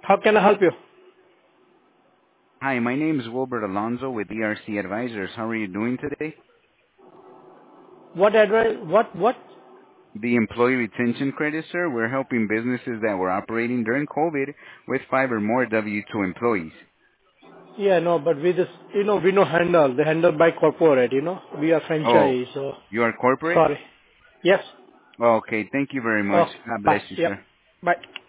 How can I help you? Hi, my name is Wilbert Alonzo with ERC Advisors. How are you doing today? What advice? What? The Employee Retention Credit, sir. We're helping businesses that were operating during COVID with 5 or more W-2 employees. Yeah, no, but we just, we no handle. They handle by corporate. We are Oh, franchise, so you are corporate? sorry. Yes. Okay, thank you very much. Oh, God bless bye. you, Yep. sir. Bye.